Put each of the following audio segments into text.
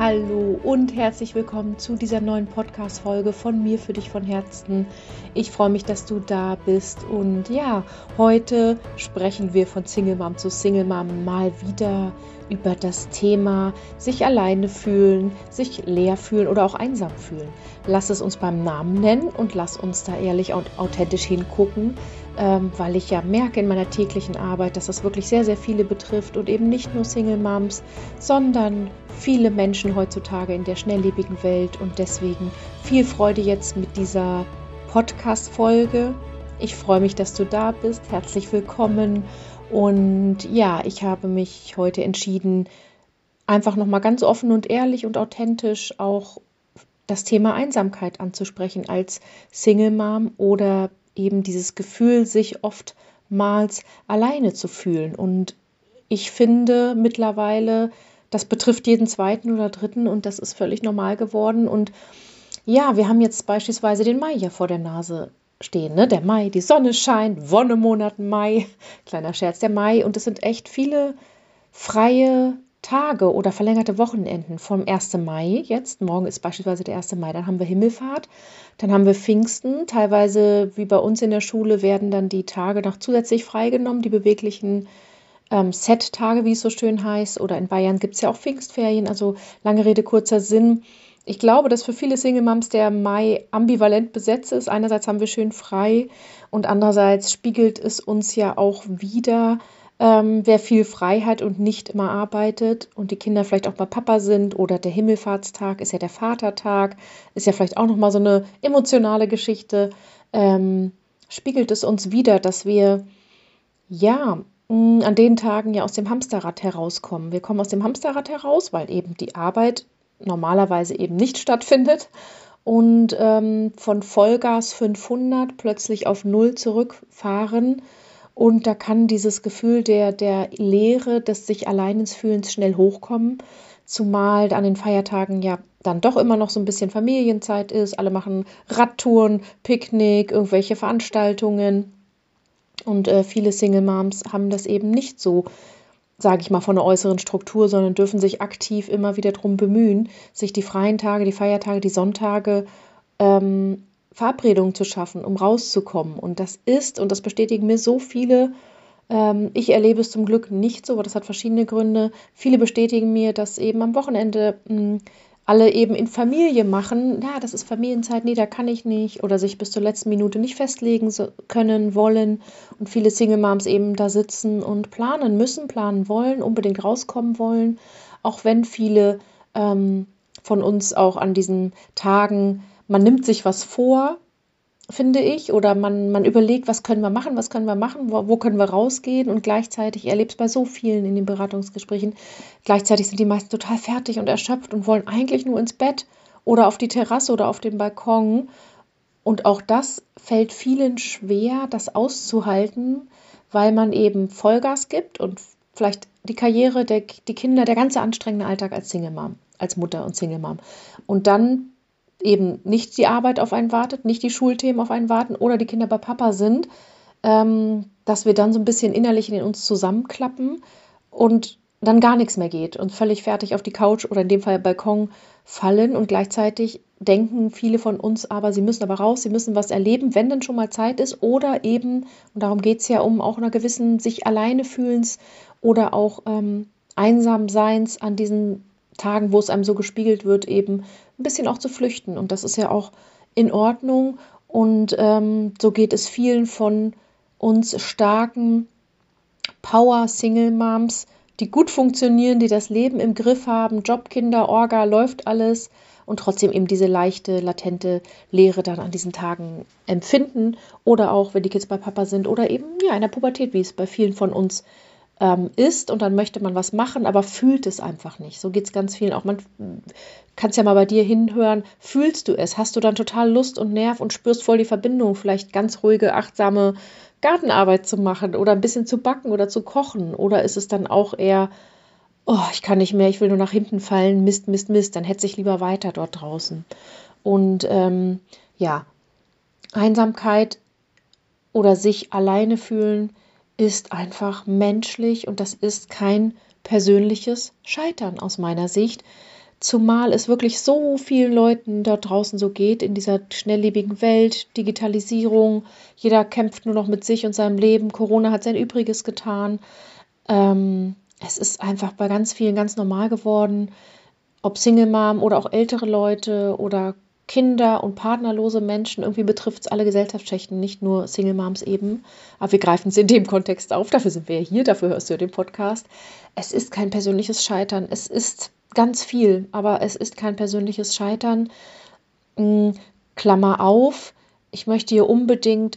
Hallo und herzlich willkommen zu dieser neuen Podcast-Folge von mir für dich von Herzen. Ich freue mich, dass du da bist und ja, heute sprechen wir von Single Mom zu Single Mom mal wieder über das Thema sich alleine fühlen, sich leer fühlen oder auch einsam fühlen. Lass es uns beim Namen nennen und lass uns da ehrlich und authentisch hingucken, weil ich ja merke in meiner täglichen Arbeit, dass das wirklich sehr, sehr viele betrifft und eben nicht nur Single Moms, sondern viele Menschen heutzutage in der schnelllebigen Welt und deswegen viel Freude jetzt mit dieser Podcast-Folge. Ich freue mich, dass du da bist. Herzlich willkommen und ja, ich habe mich heute entschieden, einfach nochmal ganz offen und ehrlich und authentisch auch das Thema Einsamkeit anzusprechen als Single Mom oder eben dieses Gefühl, sich oftmals alleine zu fühlen. Und ich finde mittlerweile, das betrifft jeden zweiten oder dritten und das ist völlig normal geworden. Und ja, wir haben jetzt beispielsweise den Mai hier vor der Nase stehen, ne? Der Mai, die Sonne scheint, Wonnemonat Mai, kleiner Scherz, der Mai. Und es sind echt viele freie Tage oder verlängerte Wochenenden vom 1. Mai jetzt. Morgen ist beispielsweise der 1. Mai, dann haben wir Himmelfahrt, dann haben wir Pfingsten. Teilweise, wie bei uns in der Schule, werden dann die Tage noch zusätzlich freigenommen, die beweglichen Set-Tage, wie es so schön heißt. Oder in Bayern gibt es ja auch Pfingstferien, also lange Rede, kurzer Sinn. Ich glaube, dass für viele Single-Moms der Mai ambivalent besetzt ist. Einerseits haben wir schön frei und andererseits spiegelt es uns ja auch wieder, wer viel Freiheit und nicht immer arbeitet und die Kinder vielleicht auch bei Papa sind oder der Himmelfahrtstag ist ja der Vatertag, ist ja vielleicht auch nochmal so eine emotionale Geschichte, spiegelt es uns wieder, dass wir ja an den Tagen ja aus dem Hamsterrad herauskommen. Wir kommen aus dem Hamsterrad heraus, weil eben die Arbeit normalerweise eben nicht stattfindet und von Vollgas 500 plötzlich auf 0 zurückfahren. Und da kann dieses Gefühl der Leere, des sich Alleinsfühlens schnell hochkommen, zumal an den Feiertagen ja dann doch immer noch so ein bisschen Familienzeit ist. Alle machen Radtouren, Picknick, irgendwelche Veranstaltungen. Und viele Single Moms haben das eben nicht so, sage ich mal, von der äußeren Struktur, sondern dürfen sich aktiv immer wieder darum bemühen, sich die freien Tage, die Feiertage, die Sonntage Verabredungen zu schaffen, um rauszukommen. Und das ist, und das bestätigen mir so viele, ich erlebe es zum Glück nicht so, aber das hat verschiedene Gründe. Viele bestätigen mir, dass eben am Wochenende alle eben in Familie machen. Ja, das ist Familienzeit, nee, da kann ich nicht. Oder sich bis zur letzten Minute nicht festlegen können, wollen. Und viele Single Moms eben da sitzen und planen müssen, planen wollen, unbedingt rauskommen wollen. Auch wenn viele von uns auch an diesen Tagen, man nimmt sich was vor, finde ich, oder man überlegt, was können wir machen, wo können wir rausgehen und gleichzeitig, ich erlebe es bei so vielen in den Beratungsgesprächen, gleichzeitig sind die meisten total fertig und erschöpft und wollen eigentlich nur ins Bett oder auf die Terrasse oder auf den Balkon und auch das fällt vielen schwer, das auszuhalten, weil man eben Vollgas gibt und vielleicht die Karriere, die Kinder, der ganze anstrengende Alltag als Single Mom, als Mutter und Single Mom und dann eben nicht die Arbeit auf einen wartet, nicht die Schulthemen auf einen warten oder die Kinder bei Papa sind, dass wir dann so ein bisschen innerlich in uns zusammenklappen und dann gar nichts mehr geht und völlig fertig auf die Couch oder in dem Fall Balkon fallen und gleichzeitig denken viele von uns aber, sie müssen aber raus, sie müssen was erleben, wenn denn schon mal Zeit ist oder eben, und darum geht es ja um auch einer gewissen sich alleine fühlens oder auch einsam seins an diesen Tagen, wo es einem so gespiegelt wird, eben ein bisschen auch zu flüchten. Und das ist ja auch in Ordnung. Und so geht es vielen von uns starken Power-Single-Moms, die gut funktionieren, die das Leben im Griff haben, Job, Kinder, Orga, läuft alles und trotzdem eben diese leichte, latente Leere dann an diesen Tagen empfinden oder auch, wenn die Kids bei Papa sind oder eben ja in der Pubertät, wie es bei vielen von uns ist und dann möchte man was machen, aber fühlt es einfach nicht. So geht es ganz vielen auch. Man kann es ja mal bei dir hinhören. Fühlst du es? Hast du dann total Lust und Nerv und spürst voll die Verbindung, vielleicht ganz ruhige, achtsame Gartenarbeit zu machen oder ein bisschen zu backen oder zu kochen? Oder ist es dann auch eher, oh, ich kann nicht mehr, ich will nur nach hinten fallen, Mist, Mist, Mist, dann hetze ich lieber weiter dort draußen. Und ja, Einsamkeit oder sich alleine fühlen ist einfach menschlich und das ist kein persönliches Scheitern aus meiner Sicht. Zumal es wirklich so vielen Leuten dort draußen so geht, in dieser schnelllebigen Welt, Digitalisierung, jeder kämpft nur noch mit sich und seinem Leben, Corona hat sein Übriges getan. Es ist einfach bei ganz vielen ganz normal geworden, ob Single Mom oder auch ältere Leute oder Kinder und partnerlose Menschen, irgendwie betrifft es alle Gesellschaftsschichten, nicht nur Single Moms eben. Aber wir greifen es in dem Kontext auf, dafür sind wir ja hier, dafür hörst du ja den Podcast. Es ist kein persönliches Scheitern, es ist ganz viel, aber es ist kein persönliches Scheitern. Klammer auf, ich möchte hier unbedingt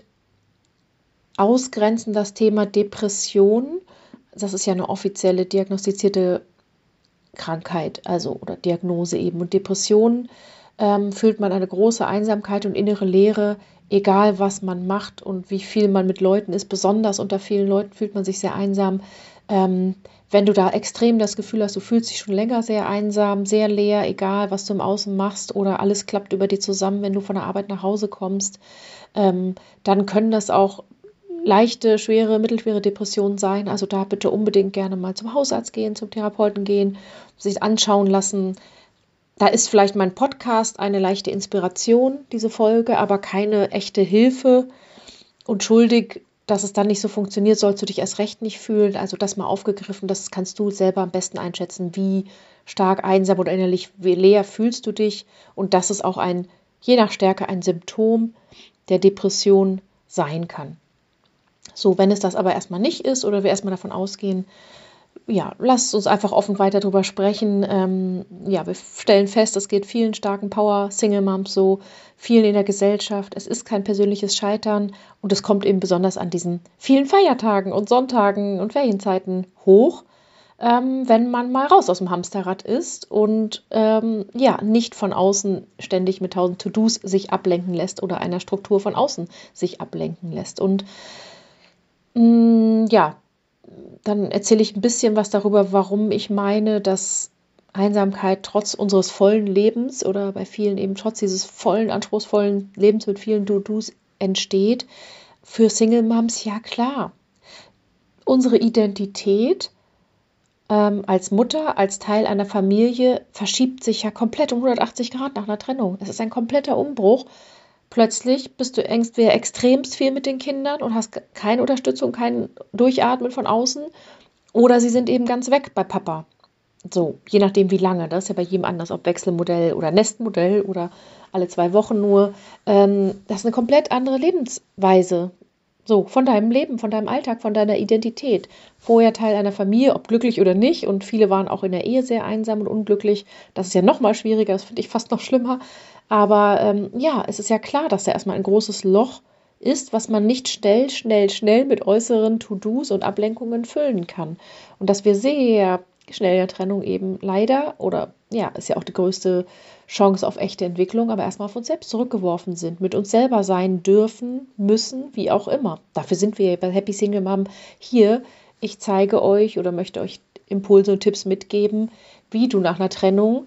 ausgrenzen das Thema Depression. Das ist ja eine offizielle diagnostizierte Krankheit, also oder Diagnose eben. Und Depression fühlt man eine große Einsamkeit und innere Leere, egal was man macht und wie viel man mit Leuten ist. Besonders unter vielen Leuten fühlt man sich sehr einsam. Wenn du da extrem das Gefühl hast, du fühlst dich schon länger sehr einsam, sehr leer, egal was du im Außen machst oder alles klappt über dir zusammen, wenn du von der Arbeit nach Hause kommst, dann können das auch leichte, schwere, mittelschwere Depressionen sein. Also da bitte unbedingt gerne mal zum Hausarzt gehen, zum Therapeuten gehen, sich anschauen lassen. Da ist vielleicht mein Podcast eine leichte Inspiration, diese Folge, aber keine echte Hilfe. Und schuldig, dass es dann nicht so funktioniert, sollst du dich erst recht nicht fühlen. Also das mal aufgegriffen, das kannst du selber am besten einschätzen, wie stark einsam oder innerlich leer fühlst du dich. Und das ist auch je nach Stärke ein Symptom der Depression sein kann. So, wenn es das aber erstmal nicht ist oder wir erstmal davon ausgehen, ja, lasst uns einfach offen weiter drüber sprechen. Wir stellen fest, es geht vielen starken Power-Single-Moms so, vielen in der Gesellschaft. Es ist kein persönliches Scheitern und es kommt eben besonders an diesen vielen Feiertagen und Sonntagen und Ferienzeiten hoch, wenn man mal raus aus dem Hamsterrad ist und nicht von außen ständig mit 1000 To-Dos sich ablenken lässt oder einer Struktur von außen sich ablenken lässt. Und dann erzähle ich ein bisschen was darüber, warum ich meine, dass Einsamkeit trotz unseres vollen Lebens oder bei vielen eben trotz dieses vollen, anspruchsvollen Lebens mit vielen To-Dos entsteht. Für Single Moms, ja klar. Unsere Identität als Mutter, als Teil einer Familie verschiebt sich ja komplett um 180 Grad nach einer Trennung. Es ist ein kompletter Umbruch. Plötzlich bist du entweder extremst viel mit den Kindern und hast keine Unterstützung, kein Durchatmen von außen, oder sie sind eben ganz weg bei Papa. So, je nachdem wie lange. Das ist ja bei jedem anders, ob Wechselmodell oder Nestmodell oder alle 2 Wochen nur. Das ist eine komplett andere Lebensweise. So, von deinem Leben, von deinem Alltag, von deiner Identität. Vorher Teil einer Familie, ob glücklich oder nicht. Und viele waren auch in der Ehe sehr einsam und unglücklich. Das ist ja noch mal schwieriger, das finde ich fast noch schlimmer. Aber es ist ja klar, dass da erstmal ein großes Loch ist, was man nicht schnell mit äußeren To-Dos und Ablenkungen füllen kann. Und dass wir sehr schnell in der Trennung eben leider, oder ja, ist ja auch die größte Chance auf echte Entwicklung, aber erstmal auf uns selbst zurückgeworfen sind, mit uns selber sein dürfen, müssen, wie auch immer. Dafür sind wir bei Happy Single Mom hier. Ich zeige euch oder möchte euch Impulse und Tipps mitgeben, wie du nach einer Trennung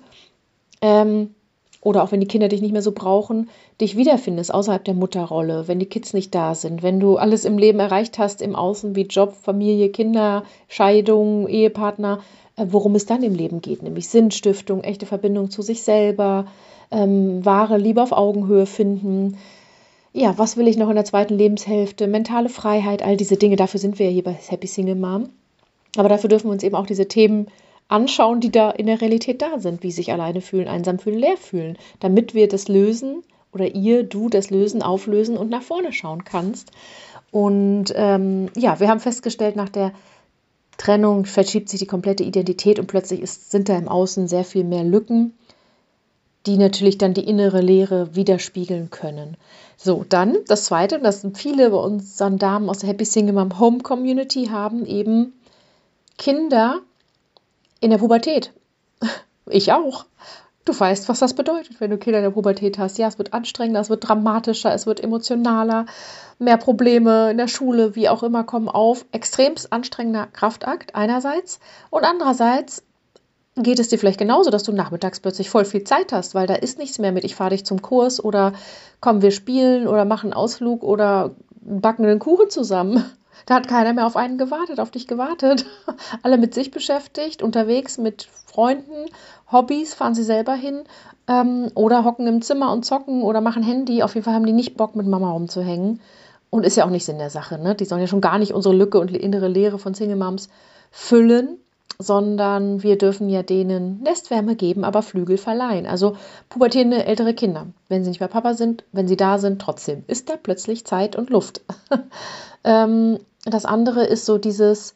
oder auch wenn die Kinder dich nicht mehr so brauchen, dich wiederfindest außerhalb der Mutterrolle, wenn die Kids nicht da sind, wenn du alles im Leben erreicht hast, im Außen wie Job, Familie, Kinder, Scheidung, Ehepartner, worum es dann im Leben geht, nämlich Sinnstiftung, echte Verbindung zu sich selber, wahre Liebe auf Augenhöhe finden. Ja, was will ich noch in der zweiten Lebenshälfte? Mentale Freiheit, all diese Dinge, dafür sind wir ja hier bei Happy Single Mom. Aber dafür dürfen wir uns eben auch diese Themen anschauen, die da in der Realität da sind, wie sich alleine fühlen, einsam fühlen, leer fühlen, damit wir das lösen oder du das lösen, auflösen und nach vorne schauen kannst. Und wir haben festgestellt, nach der Trennung verschiebt sich die komplette Identität und plötzlich sind da im Außen sehr viel mehr Lücken, die natürlich dann die innere Leere widerspiegeln können. So, dann das Zweite, und das sind viele bei unseren Damen aus der Happy Single Mom Home Community, haben eben Kinder in der Pubertät. Ich auch. Du weißt, was das bedeutet, wenn du Kinder in der Pubertät hast. Ja, es wird anstrengender, es wird dramatischer, es wird emotionaler, mehr Probleme in der Schule, wie auch immer, kommen auf. Extremst anstrengender Kraftakt einerseits und andererseits geht es dir vielleicht genauso, dass du nachmittags plötzlich voll viel Zeit hast, weil da ist nichts mehr mit, ich fahre dich zum Kurs oder komm, wir spielen oder machen einen Ausflug oder backen einen Kuchen zusammen. Da hat keiner mehr auf dich gewartet. Alle mit sich beschäftigt, unterwegs mit Freunden Hobbys, fahren sie selber hin oder hocken im Zimmer und zocken oder machen Handy. Auf jeden Fall haben die nicht Bock, mit Mama rumzuhängen. Und ist ja auch nicht Sinn der Sache, ne? Die sollen ja schon gar nicht unsere Lücke und innere Leere von Single Moms füllen, sondern wir dürfen ja denen Nestwärme geben, aber Flügel verleihen. Also pubertierende ältere Kinder, wenn sie nicht bei Papa sind, wenn sie da sind, trotzdem ist da plötzlich Zeit und Luft. Das andere ist so dieses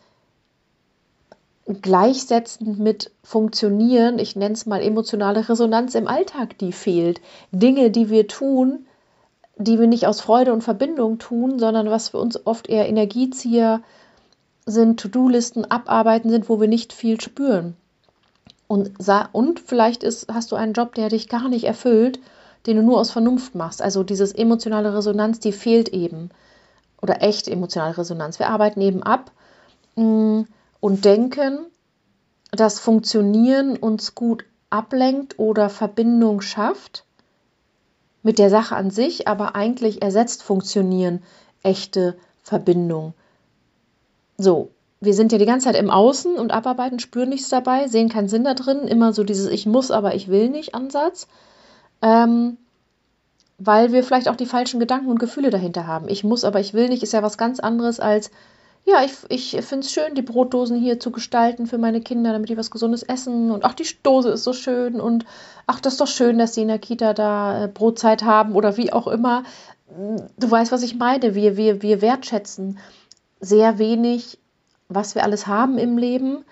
Gleichsetzen mit Funktionieren, ich nenne es mal emotionale Resonanz im Alltag, die fehlt. Dinge, die wir tun, die wir nicht aus Freude und Verbindung tun, sondern was für uns oft eher Energiezieher sind, To-Do-Listen, Abarbeiten sind, wo wir nicht viel spüren. Und vielleicht hast du einen Job, der dich gar nicht erfüllt, den du nur aus Vernunft machst. Also diese emotionale Resonanz, die fehlt eben. Oder echte emotionale Resonanz. Wir arbeiten eben ab und denken, dass Funktionieren uns gut ablenkt oder Verbindung schafft mit der Sache an sich, aber eigentlich ersetzt Funktionieren echte Verbindung. So, wir sind ja die ganze Zeit im Außen und abarbeiten, spüren nichts dabei, sehen keinen Sinn da drin, immer so dieses Ich muss, aber ich will nicht Ansatz, weil wir vielleicht auch die falschen Gedanken und Gefühle dahinter haben. Ich muss, aber ich will nicht, ist ja was ganz anderes als, ja, ich finde es schön, die Brotdosen hier zu gestalten für meine Kinder, damit die was Gesundes essen und ach, die Dose ist so schön und ach, das ist doch schön, dass sie in der Kita da Brotzeit haben oder wie auch immer. Du weißt, was ich meine. Wir wertschätzen sehr wenig, was wir alles haben im Leben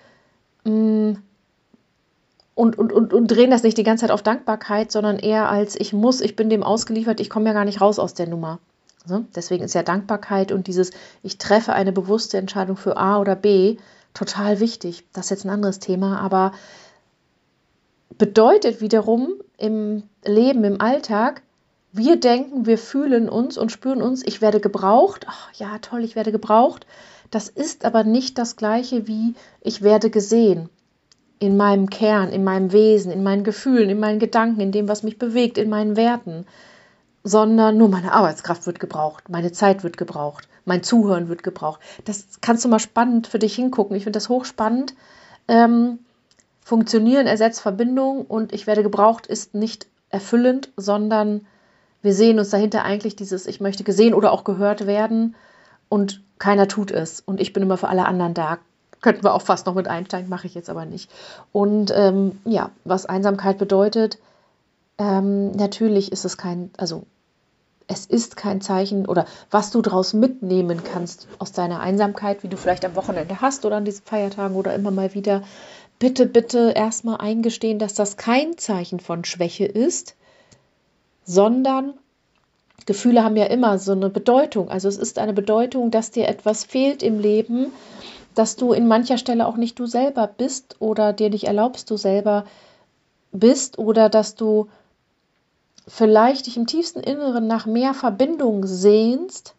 und drehen das nicht die ganze Zeit auf Dankbarkeit, sondern eher als ich muss, ich bin dem ausgeliefert, ich komme ja gar nicht raus aus der Nummer. So, deswegen ist ja Dankbarkeit und dieses ich treffe eine bewusste Entscheidung für A oder B total wichtig. Das ist jetzt ein anderes Thema, aber bedeutet wiederum im Leben, im Alltag, wir denken, wir fühlen uns und spüren uns, ich werde gebraucht. Ach, ja, toll, ich werde gebraucht. Das ist aber nicht das Gleiche wie ich werde gesehen. In meinem Kern, in meinem Wesen, in meinen Gefühlen, in meinen Gedanken, in dem, was mich bewegt, in meinen Werten. Sondern nur meine Arbeitskraft wird gebraucht, meine Zeit wird gebraucht, mein Zuhören wird gebraucht. Das kannst du mal spannend für dich hingucken. Ich finde das hochspannend. Funktionieren ersetzt Verbindung und ich werde gebraucht ist nicht erfüllend, sondern wir sehen uns dahinter eigentlich dieses ich möchte gesehen oder auch gehört werden und keiner tut es und ich bin immer für alle anderen da. Könnten wir auch fast noch mit einsteigen, mache ich jetzt aber nicht. Und was Einsamkeit bedeutet, natürlich ist es es ist kein Zeichen oder was du daraus mitnehmen kannst aus deiner Einsamkeit, wie du vielleicht am Wochenende hast oder an diesen Feiertagen oder immer mal wieder. Bitte, bitte erstmal eingestehen, dass das kein Zeichen von Schwäche ist, sondern Gefühle haben ja immer so eine Bedeutung. Also es ist eine Bedeutung, dass dir etwas fehlt im Leben, dass du in mancher Stelle auch nicht du selber bist oder dir nicht erlaubst, du selber bist oder dass du vielleicht dich im tiefsten Inneren nach mehr Verbindung sehnst,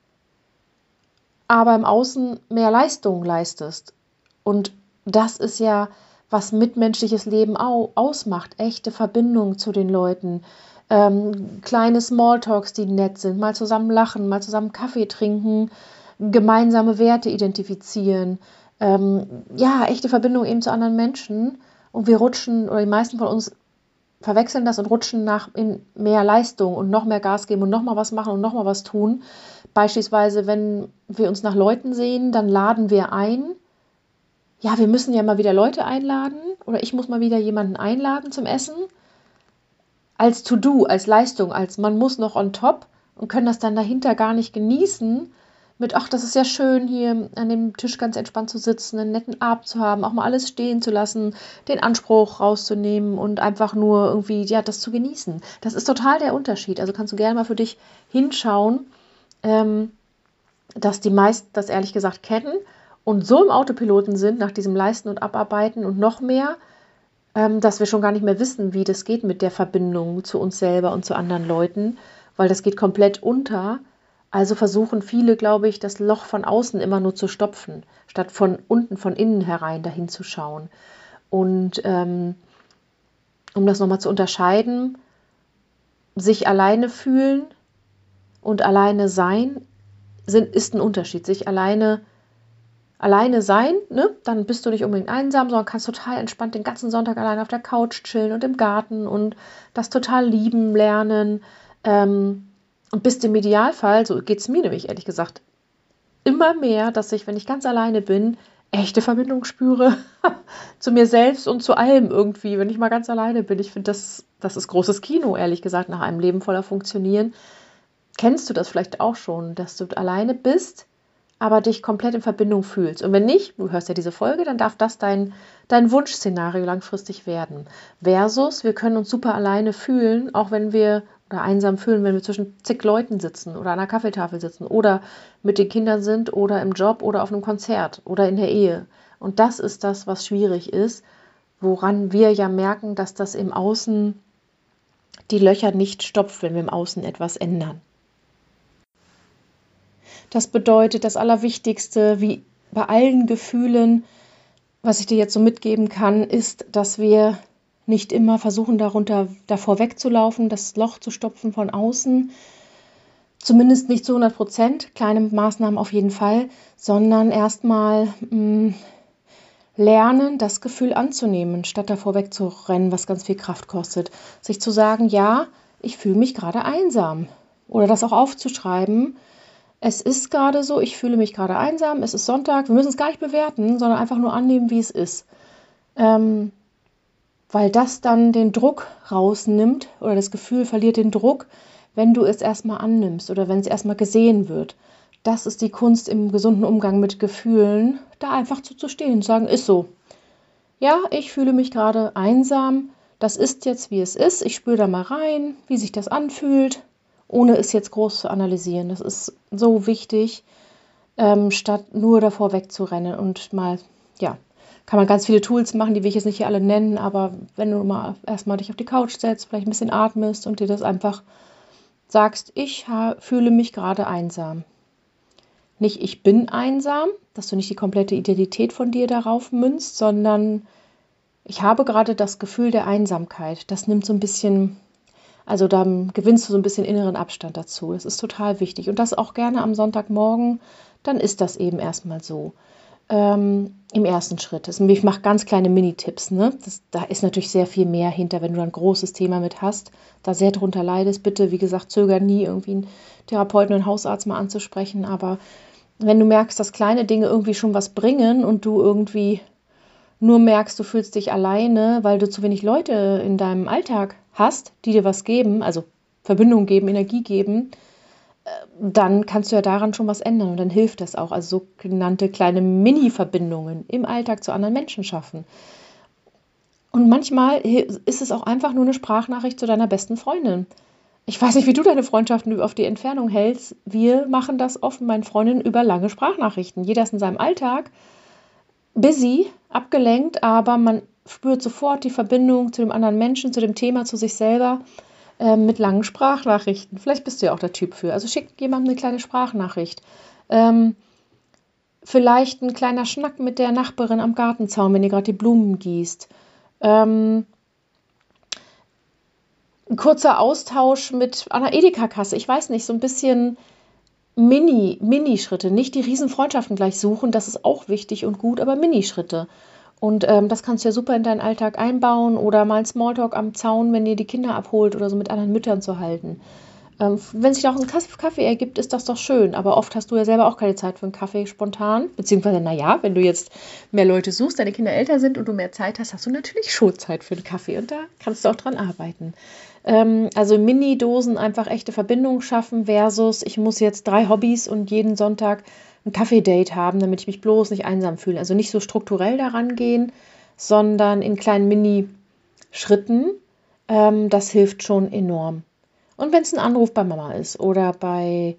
aber im Außen mehr Leistung leistest. Und das ist ja, was mitmenschliches Leben ausmacht. Echte Verbindung zu den Leuten. Kleine Smalltalks, die nett sind. Mal zusammen lachen, mal zusammen Kaffee trinken. Gemeinsame Werte identifizieren. Echte Verbindung eben zu anderen Menschen. Und wir rutschen, oder die meisten von uns verwechseln das und rutschen in mehr Leistung und noch mehr Gas geben und noch mal was machen und noch mal was tun. Beispielsweise, wenn wir uns nach Leuten sehen, dann laden wir ein. Ja, wir müssen ja mal wieder Leute einladen oder ich muss mal wieder jemanden einladen zum Essen. Als To-Do, als Leistung, als man muss noch on top und können das dann dahinter gar nicht genießen mit, ach, das ist ja schön, hier an dem Tisch ganz entspannt zu sitzen, einen netten Abend zu haben, auch mal alles stehen zu lassen, den Anspruch rauszunehmen und einfach nur irgendwie, ja, das zu genießen. Das ist total der Unterschied. Also kannst du gerne mal für dich hinschauen, dass die meisten das ehrlich gesagt kennen und so im Autopiloten sind nach diesem Leisten und Abarbeiten und noch mehr, dass wir schon gar nicht mehr wissen, wie das geht mit der Verbindung zu uns selber und zu anderen Leuten, weil das geht komplett unter. Also versuchen viele, glaube ich, das Loch von außen immer nur zu stopfen, statt von unten, von innen herein dahin zu schauen. Und um das nochmal zu unterscheiden, sich alleine fühlen und alleine sein ist ein Unterschied. Sich alleine alleine sein, ne? Dann bist du nicht unbedingt einsam, sondern kannst total entspannt den ganzen Sonntag alleine auf der Couch chillen und im Garten und das total lieben lernen. Und bist im Idealfall, so geht es mir nämlich ehrlich gesagt, immer mehr, dass ich, wenn ich ganz alleine bin, echte Verbindung spüre zu mir selbst und zu allem irgendwie, wenn ich mal ganz alleine bin. Ich finde, das ist großes Kino, ehrlich gesagt, nach einem Leben voller Funktionieren. Kennst du das vielleicht auch schon, dass du alleine bist, aber dich komplett in Verbindung fühlst? Und wenn nicht, du hörst ja diese Folge, dann darf das dein Wunschszenario langfristig werden. Versus, wir können uns super alleine fühlen, auch wenn wir, oder einsam fühlen, wenn wir zwischen zig Leuten sitzen oder an einer Kaffeetafel sitzen oder mit den Kindern sind oder im Job oder auf einem Konzert oder in der Ehe. Und das ist das, was schwierig ist, woran wir ja merken, dass das im Außen die Löcher nicht stopft, wenn wir im Außen etwas ändern. Das bedeutet, das Allerwichtigste, wie bei allen Gefühlen, was ich dir jetzt so mitgeben kann, ist, dass wir nicht immer versuchen, davor wegzulaufen, das Loch zu stopfen von außen, zumindest nicht zu 100%, kleine Maßnahmen auf jeden Fall, sondern erstmal lernen, das Gefühl anzunehmen, statt davor wegzurennen, was ganz viel Kraft kostet. Sich zu sagen, ja, ich fühle mich gerade einsam. Oder das auch aufzuschreiben. Es ist gerade so, ich fühle mich gerade einsam, es ist Sonntag, wir müssen es gar nicht bewerten, sondern einfach nur annehmen, wie es ist. Weil das dann den Druck rausnimmt oder das Gefühl verliert den Druck, wenn du es erstmal annimmst oder wenn es erstmal gesehen wird. Das ist die Kunst im gesunden Umgang mit Gefühlen, da einfach zuzustehen und sagen, ist so. Ja, ich fühle mich gerade einsam, das ist jetzt, wie es ist, ich spüre da mal rein, wie sich das anfühlt, ohne es jetzt groß zu analysieren. Das ist so wichtig, statt nur davor wegzurennen und mal, ja, kann man ganz viele Tools machen, die will ich jetzt nicht hier alle nennen, aber wenn du mal erstmal dich auf die Couch setzt, vielleicht ein bisschen atmest und dir das einfach sagst, ich fühle mich gerade einsam. Nicht ich bin einsam, dass du nicht die komplette Identität von dir darauf münzt, sondern ich habe gerade das Gefühl der Einsamkeit. Das nimmt so ein bisschen, also da gewinnst du so ein bisschen inneren Abstand dazu. Das ist total wichtig. Und das auch gerne am Sonntagmorgen, dann ist das eben erstmal so. Im ersten Schritt. Ich mache ganz kleine Mini-Tipps. Ne? Da ist natürlich sehr viel mehr hinter, wenn du ein großes Thema mit hast, da sehr drunter leidest. Bitte, wie gesagt, zöger nie, irgendwie einen Therapeuten und einen Hausarzt mal anzusprechen. Aber wenn du merkst, dass kleine Dinge irgendwie schon was bringen und du irgendwie nur merkst, du fühlst dich alleine, weil du zu wenig Leute in deinem Alltag hast, die dir was geben, also Verbindung geben, Energie geben, dann kannst du ja daran schon was ändern und dann hilft das auch. Also sogenannte kleine Mini-Verbindungen im Alltag zu anderen Menschen schaffen. Und manchmal ist es auch einfach nur eine Sprachnachricht zu deiner besten Freundin. Ich weiß nicht, wie du deine Freundschaften auf die Entfernung hältst. Wir machen das oft mit meinen Freundinnen über lange Sprachnachrichten. Jeder ist in seinem Alltag busy, abgelenkt, aber man spürt sofort die Verbindung zu dem anderen Menschen, zu dem Thema, zu sich selber. Mit langen Sprachnachrichten. Vielleicht bist du ja auch der Typ für. Also schick jemandem eine kleine Sprachnachricht. Vielleicht ein kleiner Schnack mit der Nachbarin am Gartenzaun, wenn ihr gerade die Blumen gießt. Ein kurzer Austausch mit einer Edeka-Kasse. Ich weiß nicht, so ein bisschen Mini-Schritte. Nicht die Riesenfreundschaften gleich suchen, das ist auch wichtig und gut, aber Mini-Schritte. Und das kannst du ja super in deinen Alltag einbauen oder mal ein Smalltalk am Zaun, wenn ihr die Kinder abholt oder so mit anderen Müttern zu halten. Wenn sich auch ein Kaffee ergibt, ist das doch schön. Aber oft hast du ja selber auch keine Zeit für einen Kaffee spontan. Beziehungsweise, naja, wenn du jetzt mehr Leute suchst, deine Kinder älter sind und du mehr Zeit hast, hast du natürlich schon Zeit für einen Kaffee. Und da kannst du auch dran arbeiten. Also Mini-Dosen einfach echte Verbindungen schaffen versus ich muss jetzt 3 Hobbys und jeden Sonntag ein Kaffee-Date haben, damit ich mich bloß nicht einsam fühle. Also nicht so strukturell daran gehen, sondern in kleinen Mini-Schritten. Das hilft schon enorm. Und wenn es ein Anruf bei Mama ist oder bei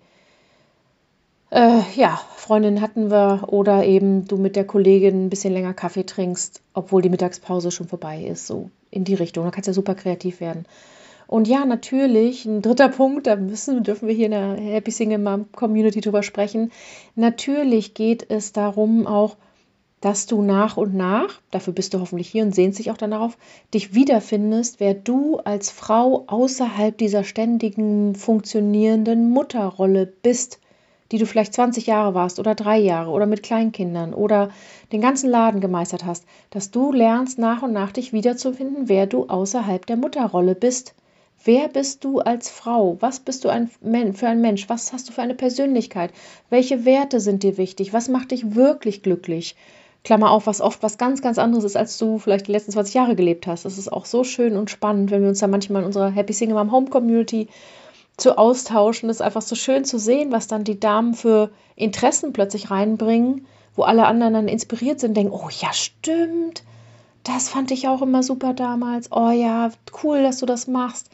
Freundin hatten wir oder eben du mit der Kollegin ein bisschen länger Kaffee trinkst, obwohl die Mittagspause schon vorbei ist, so in die Richtung. Da kannst du ja super kreativ werden. Und ja, natürlich, ein dritter Punkt, dürfen wir hier in der Happy Single Mom Community drüber sprechen. Natürlich geht es darum auch, dass du nach und nach, dafür bist du hoffentlich hier und sehnst dich auch darauf, dich wiederfindest, wer du als Frau außerhalb dieser ständigen, funktionierenden Mutterrolle bist, die du vielleicht 20 Jahre warst oder 3 Jahre oder mit Kleinkindern oder den ganzen Laden gemeistert hast, dass du lernst nach und nach dich wiederzufinden, wer du außerhalb der Mutterrolle bist. Wer bist du als Frau? Was bist du für ein Mensch? Was hast du für eine Persönlichkeit? Welche Werte sind dir wichtig? Was macht dich wirklich glücklich? Klammer auf, was oft was ganz, ganz anderes ist, als du vielleicht die letzten 20 Jahre gelebt hast. Das ist auch so schön und spannend, wenn wir uns da manchmal in unserer Happy Single Mom Home Community zu austauschen. Das ist einfach so schön zu sehen, was dann die Damen für Interessen plötzlich reinbringen, wo alle anderen dann inspiriert sind, denken, oh ja, stimmt, das fand ich auch immer super damals. Oh ja, cool, dass du das machst.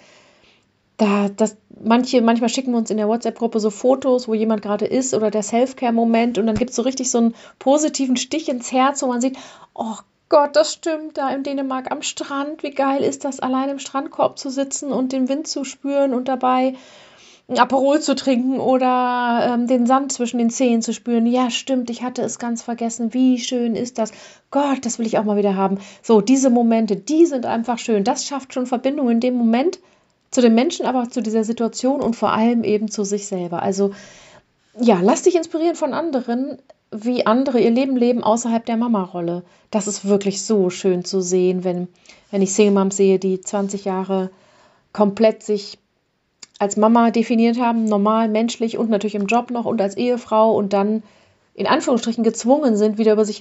Manchmal schicken wir uns in der WhatsApp-Gruppe so Fotos, wo jemand gerade ist oder der Self-Care-Moment und dann gibt es so richtig so einen positiven Stich ins Herz, wo man sieht, oh Gott, das stimmt, da in Dänemark am Strand, wie geil ist das, allein im Strandkorb zu sitzen und den Wind zu spüren und dabei ein Aperol zu trinken oder den Sand zwischen den Zehen zu spüren. Ja, stimmt, ich hatte es ganz vergessen. Wie schön ist das? Gott, das will ich auch mal wieder haben. So, diese Momente, die sind einfach schön. Das schafft schon Verbindung in dem Moment zu den Menschen, aber zu dieser Situation und vor allem eben zu sich selber. Also, ja, lass dich inspirieren von anderen, wie andere ihr Leben leben außerhalb der Mama-Rolle. Das ist wirklich so schön zu sehen, wenn ich Single Moms sehe, die 20 Jahre komplett sich als Mama definiert haben, normal, menschlich und natürlich im Job noch und als Ehefrau und dann in Anführungsstrichen gezwungen sind, wieder über sich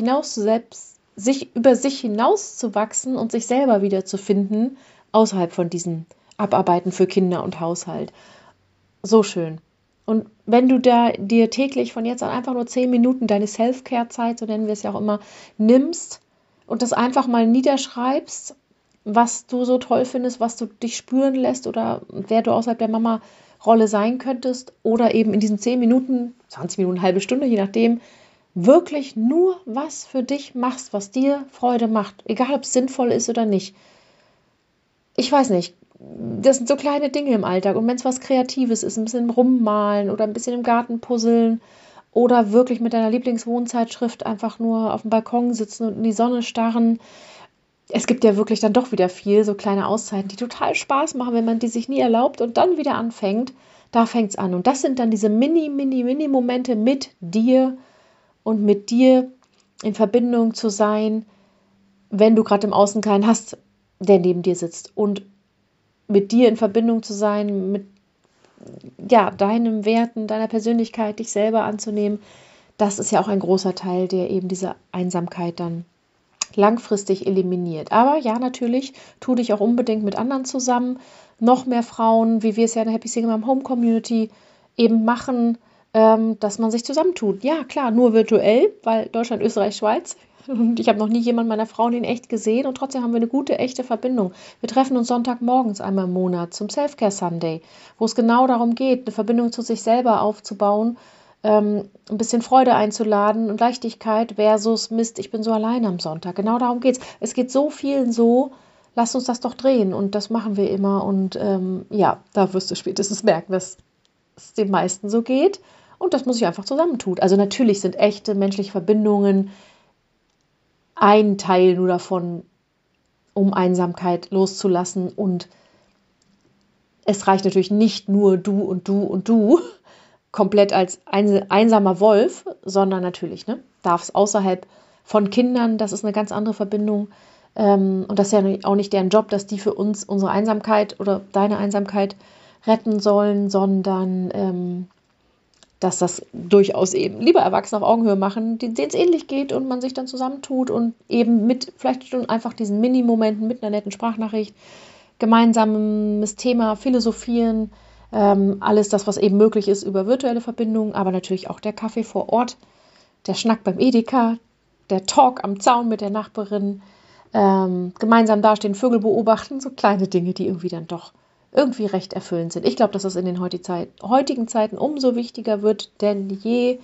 hinaus zu wachsen und sich selber wieder zu finden, außerhalb von diesen Abarbeiten für Kinder und Haushalt. So schön. Und wenn du dir täglich von jetzt an einfach nur 10 Minuten deine Self-Care-Zeit, so nennen wir es ja auch immer, nimmst und das einfach mal niederschreibst, was du so toll findest, was du dich spüren lässt oder wer du außerhalb der Mama-Rolle sein könntest oder eben in diesen 10 Minuten, 20 Minuten, halbe Stunde, je nachdem, wirklich nur was für dich machst, was dir Freude macht, egal ob es sinnvoll ist oder nicht. Ich weiß nicht, das sind so kleine Dinge im Alltag und wenn es was Kreatives ist, ein bisschen rummalen oder ein bisschen im Garten puzzeln oder wirklich mit deiner Lieblingswohnzeitschrift einfach nur auf dem Balkon sitzen und in die Sonne starren. Es gibt ja wirklich dann doch wieder viel, so kleine Auszeiten, die total Spaß machen, wenn man die sich nie erlaubt und dann wieder anfängt. Da fängt es an. Und das sind dann diese Mini-Momente mit dir und mit dir in Verbindung zu sein, wenn du gerade im Außen keinen hast, der neben dir sitzt. Und mit dir in Verbindung zu sein, mit deinen Werten, deiner Persönlichkeit, dich selber anzunehmen, das ist ja auch ein großer Teil, der eben diese Einsamkeit dann langfristig eliminiert. Aber ja, natürlich, tu dich auch unbedingt mit anderen zusammen. Noch mehr Frauen, wie wir es ja in der Happy Single Mom Home Community eben machen, dass man sich zusammentut. Ja, klar, nur virtuell, weil Deutschland, Österreich, Schweiz. Und ich habe noch nie jemanden meiner Frauen in echt gesehen und trotzdem haben wir eine gute, echte Verbindung. Wir treffen uns Sonntagmorgens einmal im Monat zum Self-Care Sunday, wo es genau darum geht, eine Verbindung zu sich selber aufzubauen, ein bisschen Freude einzuladen und Leichtigkeit versus Mist, ich bin so allein am Sonntag. Genau darum geht's. Es geht so vielen so, lass uns das doch drehen und das machen wir immer und da wirst du spätestens merken, dass es den meisten so geht und das muss ich einfach zusammentun. Also natürlich sind echte menschliche Verbindungen ein Teil nur davon, um Einsamkeit loszulassen und es reicht natürlich nicht nur du und du und du, komplett als einsamer Wolf, sondern natürlich, darf es außerhalb von Kindern, das ist eine ganz andere Verbindung und das ist ja auch nicht deren Job, dass die für uns unsere Einsamkeit oder deine Einsamkeit retten sollen, sondern dass das durchaus eben lieber Erwachsene auf Augenhöhe machen, denen es ähnlich geht und man sich dann zusammentut und eben mit vielleicht schon einfach diesen Mini-Momenten mit einer netten Sprachnachricht, gemeinsames Thema, philosophieren, alles das, was eben möglich ist über virtuelle Verbindungen, aber natürlich auch der Kaffee vor Ort, der Schnack beim Edeka, der Talk am Zaun mit der Nachbarin, gemeinsam dastehen, Vögel beobachten, so kleine Dinge, die irgendwie dann doch irgendwie recht erfüllend sind. Ich glaube, dass das in den heutigen Zeiten umso wichtiger wird denn je.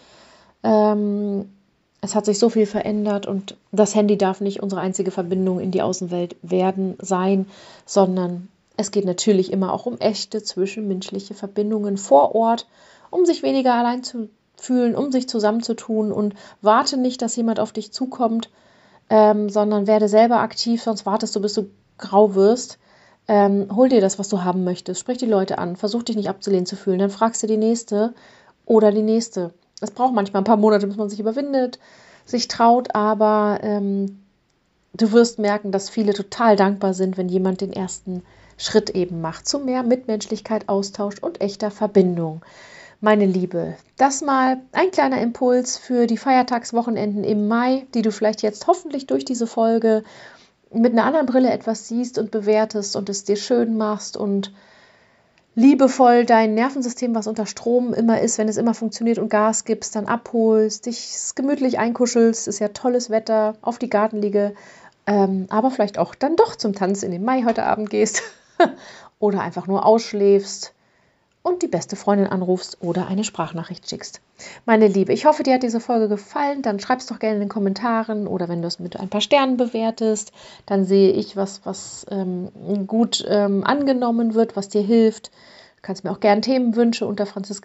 Es hat sich so viel verändert und das Handy darf nicht unsere einzige Verbindung in die Außenwelt sein, sondern es geht natürlich immer auch um echte zwischenmenschliche Verbindungen vor Ort, um sich weniger allein zu fühlen, um sich zusammenzutun und warte nicht, dass jemand auf dich zukommt, sondern werde selber aktiv, sonst wartest du, bis du grau wirst. Hol dir das, was du haben möchtest, sprich die Leute an, versuch dich nicht abzulehnen zu fühlen, dann fragst du die Nächste oder die Nächste. Es braucht manchmal ein paar Monate, bis man sich überwindet, sich traut, aber du wirst merken, dass viele total dankbar sind, wenn jemand den ersten Schritt eben macht zu mehr Mitmenschlichkeit, Austausch und echter Verbindung. Meine Liebe, das mal ein kleiner Impuls für die Feiertagswochenenden im Mai, die du vielleicht jetzt hoffentlich durch diese Folge mit einer anderen Brille etwas siehst und bewertest und es dir schön machst und liebevoll dein Nervensystem, was unter Strom immer ist, wenn es immer funktioniert und Gas gibst, dann abholst, dich gemütlich einkuschelst, ist ja tolles Wetter, auf die Gartenliege, aber vielleicht auch dann doch zum Tanz in den Mai heute Abend gehst oder einfach nur ausschläfst und die beste Freundin anrufst oder eine Sprachnachricht schickst. Meine Liebe, ich hoffe, dir hat diese Folge gefallen. Dann schreib es doch gerne in den Kommentaren oder wenn du es mit ein paar Sternen bewertest, dann sehe ich, was gut angenommen wird, was dir hilft. Du kannst mir auch gerne Themenwünsche unter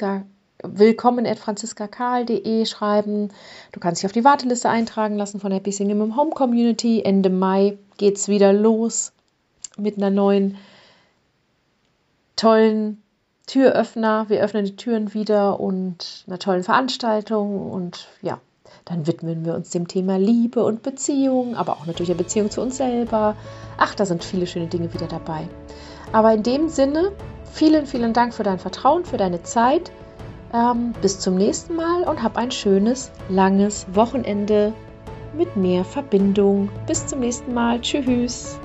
willkommen@franziskakarl.de schreiben. Du kannst dich auf die Warteliste eintragen lassen von Happy Single Mom Home Community. Ende Mai geht es wieder los mit einer neuen, tollen Türöffner. Wir öffnen die Türen wieder und einer tollen Veranstaltung und ja, dann widmen wir uns dem Thema Liebe und Beziehung, aber auch natürlich der Beziehung zu uns selber. Ach, da sind viele schöne Dinge wieder dabei. Aber in dem Sinne, vielen, vielen Dank für dein Vertrauen, für deine Zeit. Bis zum nächsten Mal und hab ein schönes, langes Wochenende mit mehr Verbindung. Bis zum nächsten Mal. Tschüss.